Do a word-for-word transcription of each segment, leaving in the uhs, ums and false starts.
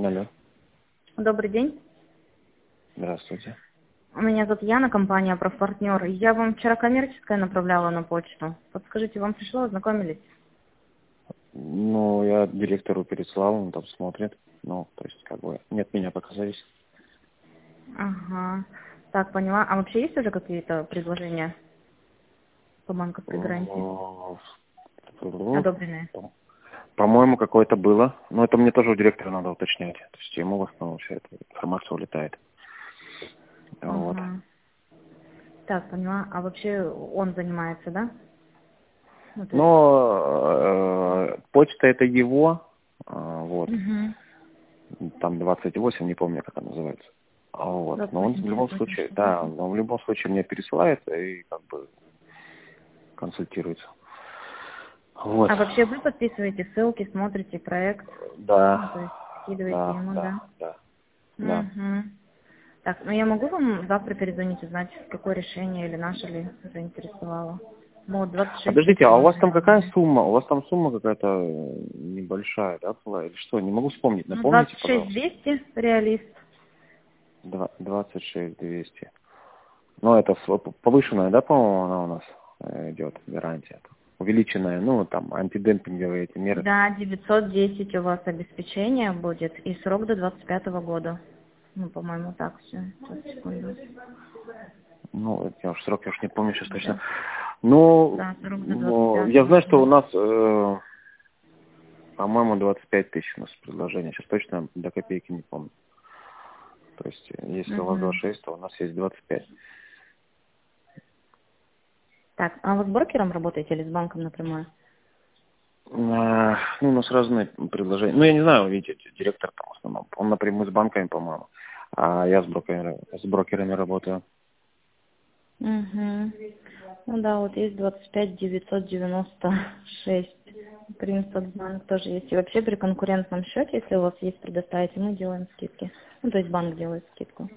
Алло, Добрый день. здравствуйте. Меня зовут Яна, компания «Профпартнер». Я вам вчера коммерческое направляла на почту. Подскажите, вам пришло, ознакомились? Ну, я директору переслал, он там смотрит. Ну, то есть, как бы, нет, меня пока зависит. Ага. Так, поняла. А вообще есть уже какие-то предложения по банковской гарантии? Одобренные? По-моему, какое-то было. Но это мне тоже у директора надо уточнять. То есть ему в основном вся эта информация улетает. Вот. Ага. Так, поняла. А вообще он занимается, да? Ну, то есть... Но э, почта это его, э, вот, Угу. там двадцать восемь, не помню, как она называется. А вот. двадцать Но он восемь в любом девятьсот случае, девяносто да, восемь. он в любом случае мне пересылает и как бы консультируется. Вот. А вообще вы подписываете ссылки, смотрите проект, ну, то Да, есть скидываете да, ему, да? да, да, да. Угу. Так, ну я могу вам завтра перезвонить, узнать, какое решение или наше ли заинтересовало. Ну, вот двадцать шесть Подождите, а у вас там какая предложений. сумма? У вас там сумма какая-то небольшая, да, была? Или что? Не могу вспомнить. Ну, Напомните, двадцать шесть пожалуйста. двести реалист. Два- двадцать шесть двести. Ну, это с- повышенная, да, по-моему, она у нас э, идет, гарантия. Увеличенная, ну, там, антидемпинговые эти меры. Да, девятьсот десять у вас обеспечение будет и срок до двадцать пятого года. Ну, по-моему, так все. Сейчас, секунду. Ну, это я уж срок, я уж не помню сейчас точно. Да. Ну, Да, срок до двадцать ну, я пятого. знаю, что у нас, э, по-моему, двадцать пять тысяч у нас предложение. Сейчас точно до копейки не помню. То есть, э, если у вас Угу. двадцать шесть, то у нас есть двадцать пять. Так, а вы с брокером работаете или с банком напрямую? А, ну, у нас разные предложения. Ну, я не знаю, видите, директор там в основном. Он напрямую с банками, по-моему. А я с брокерами, с брокерами работаю. Угу. Ну да, вот есть двадцать пять девятьсот девяносто шесть. Принцбанк тоже есть. И вообще при конкурентном счете, если у вас есть, предоставите, мы делаем скидки. Ну, то есть банк делает скидку.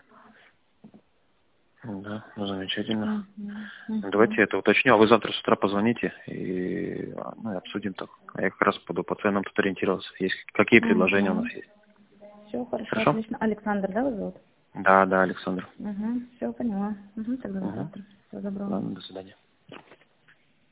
Да, ну, замечательно. Мгм, Давайте мгм. я это уточню. А вы завтра с утра позвоните и, а, ну, и обсудим так. А я как раз буду по ценам тут ориентироваться. Есть, какие предложения у нас Угу. есть. Все хорошо, Хорошо? отлично. Александр, да, вы зовут? Да, да, Александр. Угу. Все, поняла. Угу, тогда до Угу. завтра. Всего доброго. Ладно, до свидания.